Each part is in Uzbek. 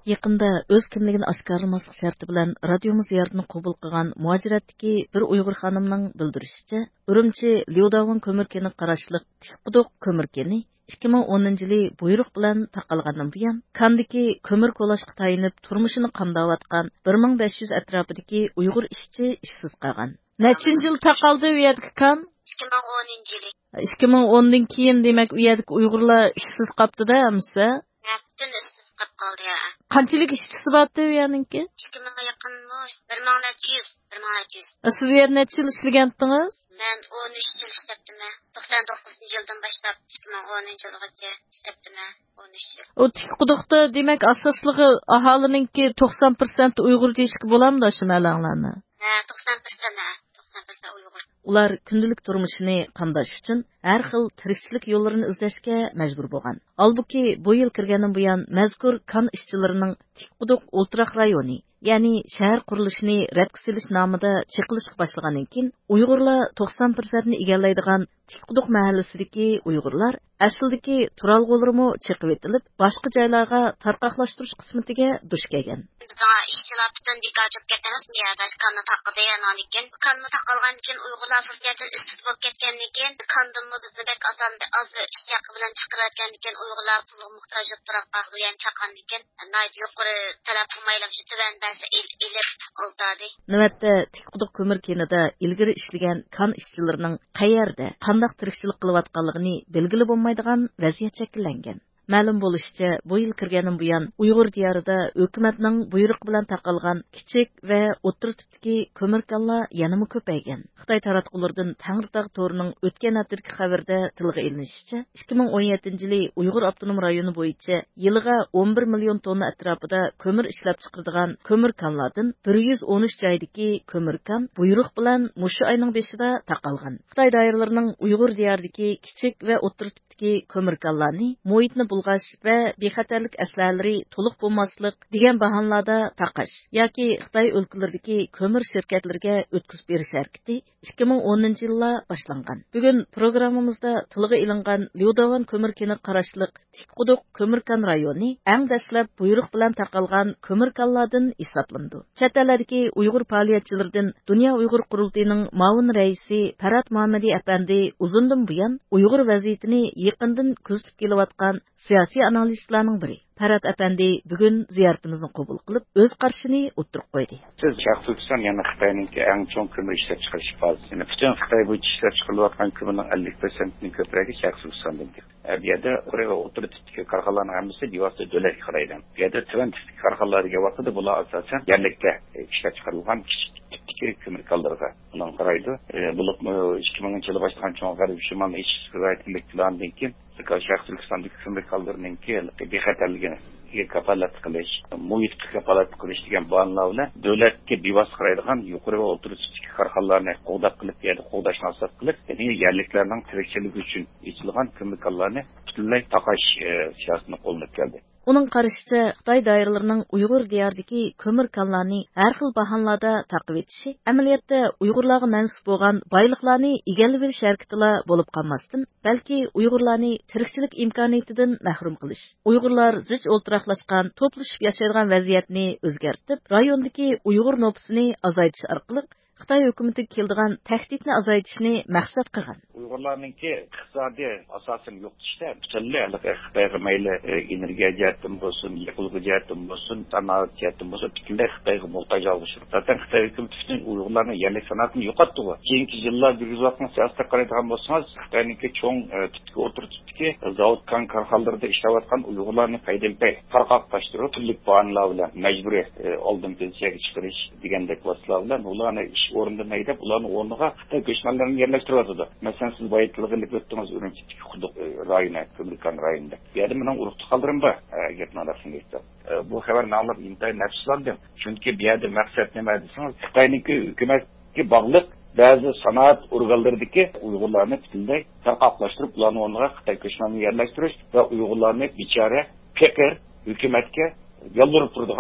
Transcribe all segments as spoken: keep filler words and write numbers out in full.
Yaqında öz kimligini oshkorlamaslik sharti bilan radiomiz ziyoratini qabul qilgan muajiratdagi bir Uyg'ur xonimning bildirishicha, Urumchi Liudavan ko'mirkeni qarashliq Tiqquduq ko'mirkeni ikki ming o'ninchi yili buyruq bilan taqalgandan buyon Kandagi ko'mir kolashga tayinib turmushini qamdayotgan bir ming besh yuz atrofidagi Uyg'ur ishchi ishsiz qolgan. Nechinchi yil taqaldi u yerga kan? ikki ming o'ninchi yili. ikki ming o'ndan keyin demak u yerdagi Uyg'urlar ishsiz qoldi-da, amsa? Butun ishsiz qolib qoldi ya. Qanchalik ishchisi bordi u yerningki? ikki mingga yaqinmish. bir ming necha yuz, bir ming necha yuz. Siz bu yerda necha yil ishlagandingiz? Men o'n uch yil ishlatdim. to'qson to'qqizinchi yildan boshlab ikki ming o'ninchi yilgacha ishlatdim. o'n uch yil. O Tiqquduqda demak asosligi aholininki to'qson foiz Uyg'ur deyishga bo'lamdi shu malanglarni. Ha, to'qson foiz ha, to'qson foiz Uyg'ur. Ular kundilik turmushini qamdash uchun har xil tirikchilik yo'llarini izlashga majbur bo'lgan. Albuki bu yil kirgandan buyon mazkur kan ishchilarining Tiqquduq o'ltiraq rayoni, ya'ni shahar qurilishini radga silish nomida chiqilishga boshlagandan keyin Uyg'urlar to'qson foiz ni egallaydigan Tiqquduq mahallasidagi Uyg'urlar aslidagi turalg'ularimi chiqib etilib, boshqa joylarga tarqaqlashtirish qismatiga duch kelgan. İşçiler bütün dikkat edip gittiniz mi ya? Kanını takıldı yanan iken. Kanını takılgan iken Uygurlar sosyalden üstüt bulup ketken iken. Kandımı bizni bek azan az iş yakı bilen çıkırırken iken Uygurlar pulu muhtaç olup durak bağlayan çakan iken. Naydı yukarı talep kılmayla şu tüven derse il, ilip oldadı. Növətdə Tiqquduq kömür kenida ilgiri işləyən kan işçilərinin qayerdə, qandaq tirikçilik qılıyatqanlığını belgili bo'lmaydigan vaziyat shakllangan. Ma'lum bo'lishicha, bu yil kirgandan buyon Uyg'ur diyorida hukumatning buyrug'i bilan taqalgan kichik va o'rta tipdagi ko'mirkonlar yanama ko'paygan. Xitoy taratqulardan Tangritog' to'rining o'tgan haftadagi xabarda tilga ilinishicha, ikki ming o'n yettinchi yili Uyg'ur avtonom rayoni bo'yicha yiliga o'n bir million tonna atrofida ko'mir ishlab chiqaradigan ko'mirkonlardan bir yuz o'n uch joydagi ko'mirkon buyruq bilan mushu oyning beshida taqalgan. Xitoy doiralarining Uyg'ur diyoridagi kichik va o'rta tipdagi ko'mirkonlarni muhitni bulg'ash va bexatarlik aslahalari to'liq bo'lmaslik degan bahonalarda taqash yoki Xitoy o'lkalaridagi ko'mir shirkatlariga o'tkazib berish harakati ikki ming o'ninchi yilda boshlangan. Bugun programmamizda tilga ilingan Liudavan ko'mirkeni qarashliq Tiqquduq ko'mirkon rayoni eng dastlab buyruq bilan taqalgan ko'mirkonlardan hisoblandi. Chet eldagi Uyg'ur faoliyatchilaridan Dunyo Uyg'ur qurultiyining muavin raisi Farhat Muhammadi apandi uzundan buyon Uyg'ur vaziyatini yaqindan kuzatib kelayotgan siyosiy analistlarning biri. Farhat apandi bugun ziyoratimizni qabul qilib, o'z qarashini o'tirib qo'ydi. Siz Turkiston yana Xitoyninki eng chong ko'mir ishlab chiqarish bazasini, butun Xitoy bo'yicha ishlab chiqarilayotgan ko'mirning ellik foizini ko'pragi Turkistondan. Bu yerda Koreya o'rta tipdagi korxonalarning hammasi bevosita davlatga qaraydi. Bu yerda tuvan tipdagi korxonalarga vaqtida bular asosan yerlikda ishlab chiqarilgan kichik tipdagi ko'mirkonlarga ular qaraydi. Bular ikki minginchi yilda boshlagan chong g'arb shimoliy ish sirayatlik plandan keyin Turkistondagi ko'mirkonlarninki bexatarligini kafolat qilish, muhitga kafolat qilish degan bahonalar bilan davlatga bevosita qaraydigan yuqori va o'rta tipdagi korxonalarni qo'llab qilib, yerda qo'llashni asos qilib, ya'ni yerliklarning tirikchiligi uchun yechilgan ko'mirkonlarni butunlay taqash siyosatini qo'llab keldi. Uning qarashicha, Xitoy doiralarining Uyg'ur diyoridagi ko'mirkonlarni har xil bahonalarda taqib etishi, amaliyotda Uyg'urlarga mansub bo'lgan boyliqlarni egallab olish harakatida bo'lib qolmasdan, balki Uyg'urlarni tirikchilik imkoniyatidan mahrum qilish. Uyg'urlar zich o'ltiraqlashgan, to'plashib yashaydigan vaziyatni o'zgartirib, rayondagi Uyg'ur nopusini azaytish orqali Xitoy hukumatiga keladigan tahdidni azaytishni maqsad qilgan. Uyg'urlarningki iqtisodiy asosini yo'qotishda butunlay Xitoyga mayli energiya jihatdan bo'lsin, yiqilg'i jihatdan bo'lsin, sanoat jihatdan bo'lsin, butunlay Xitoyga muhtoj olishdi. Zaten Xitoy hukumati butun Uyg'urlarning yerlik sanoatini yo'qotdi. Keyingi yillar yurgizayotgan siyosatga qaraydigan bo'lsangiz, Xitoyningki cho'ng tipdagi o'tir tipdagi zavod kan korxonalarida ishlayotgan Uyg'urlarni paydan-pay tarqoqlashtirib, turli bahonalar bilan majburiy oldin pensiyaga chiqarish degandek vositalar bilan ularni o'rinda maydab ularni o'rniga Xitoy ko'chmanlarini yerlashtiryapti. Masalan, siz boyitligini o'tdingiz Urumchi Quduq rayoni, ko'mirkon rayonida. Bu yerda mening urug'ni qoldirim bor. Gapni aytdim. Bu xabarni olib intayin nafslandim. Chunki bu yerda maqsad nima desangiz, Xitoyniki hukumatga bog'liq ba'zi sanoat organlaridagi Uyg'urlarni butunlay tarqoqlashtirib, ularni o'rniga Xitoy ko'chmanlarini yerlashtirish va Uyg'urlarni bechora, faqir hukumatga yolvorib turadigan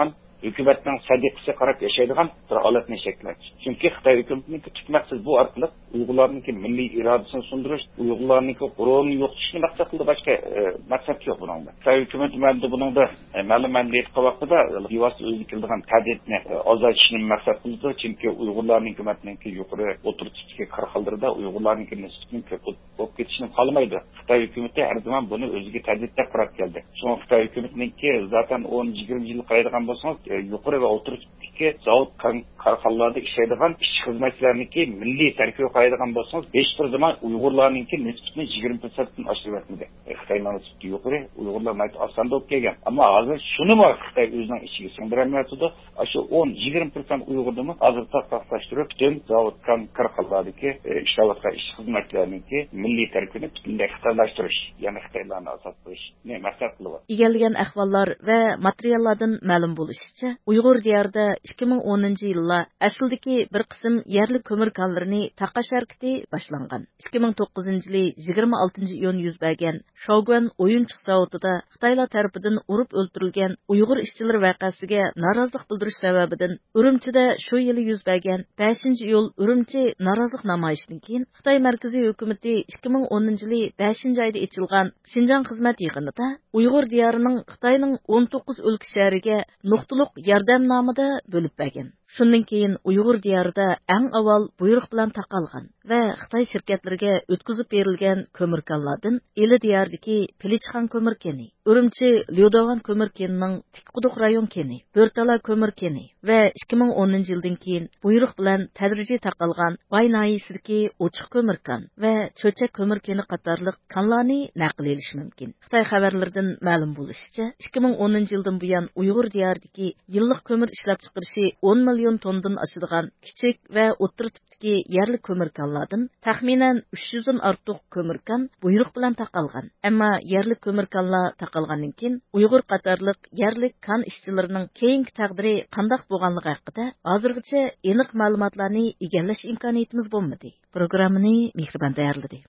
hukumatning sadiqasiga qarab yashaydigan bir holatni shakllanish. Chunki Xitoy hukumatining tub maqsadi bu orqali Uyg'urlarning milliy irodasini sundirish, Uyg'urlarning g'ururni yo'qotishni maqsad qildi, boshqa maqsad yo'q buningda. Xitoy hukumati menda buningda ma'lumotni aytgan vaqtida bevosita o'ziga keladigan ta'didni ozaytishni maqsad qildi, chunki Uyg'urlarning hukumatining yuqori o'tirishga qarxaldirda Uyg'urlarning nisbatan ko'p bo'lib ketishini xohlamaydi. Xitoy hukumati har zaman buni o'ziga ta'didlab qarab keldi. So'ng Xitoy hukumatiningki zaten o'n yigirma yil qaydigan bo'lsangiz, yuqori va o'tirishga zavod korxonalarda ishlaydigan ishchi xizmatchilarniki milliy tarkibi qo'yadigan bo'lsangiz, hech bir zaman Uyg'urlarningki nisbatan yigirma prosentdan oshirib o'tmadi. Xitoyning nisbati yuqori, Uyg'urlar mayt osonda bo'lib kelgan. Ammo hozir shuni ham Xitoy o'zining ichiga singdirmayotdi. Shu o'n yigirma prosent Uyg'urlarni hozir taqoqlashtirib, butun zavod korxonalardagi ishlayotgan ishchi xizmatchilarniki milliy tarkibini butunlay xitoylashtirish, ya'ni Xitoylarni asos qo'yishni maqsad qilib. Egalgan ahvollar va materiallardan ma'lum bo'lishicha, Uyg'ur diyorida ikki ming o'ninchi yilda aslidagi bir qism yerli ko'mir konlarini taqash harakati boshlangan. ikki ming to'qqizinchi yil yigirma oltinchi iyun yuz bergan Shogun o'yinchiq zavodida Xitoylar tarafidan urib o'ldirilgan Uyg'ur ishchilar voqeasiga norozilik bildirish sababidan Urumchida shu yili yuz bergan beshinchi iyul Urumchi norozilik namoyishidan keyin Xitoy markaziy hukumatı ikki ming o'ninchi yil beshinchi oyda ochilgan Xinjiang xizmat yig'inida Uyg'ur diyorining Xitoyning o'n to'qqiz o'lka shahriga nuqtaliq yordam nomida bo'lib bergan. Shundan keyin Uyg'ur diyorida eng avval buyruq bilan taqalgan va Xitoy shirkatlariga o'tkazib berilgan ko'mir konlardan Eli diyordagi Pilichxan ko'mir keni, Urumchi Lyodovan ko'mir kenining Tikquduq rayon keni, Bo'rtala ko'mir keni va ikki ming o'ninchi yildan keyin buyruq bilan tadrijiy taqalgan Bay nahiyasidagi Ochiq ko'mir kon va Cho'chak ko'mir keni qatorliq konlarni naql elish mumkin. Xitoy xabarlaridan ma'lum bo'lishicha, ikki ming o'ninchi yildan buyon Uyg'ur diyoridagi yillik ko'mir ishlab chiqarishi o'n million tondan oshadigan kichik va o'rta tipdagi yerli ko'mir konlardan taxminan uch yuz dan ortiq ko'mir kon buyruq bilan taqalgan. Ammo yerli ko'mir konlar taqalgandan keyin Uyg'ur qatorliq yerli kon ishchilarining keyingi taqdiri qanday bo'lganligi haqida hozirgacha aniq ma'lumotlarni egallash imkoniyatimiz bo'lmadi. Programmani Mehribon tayyorladi.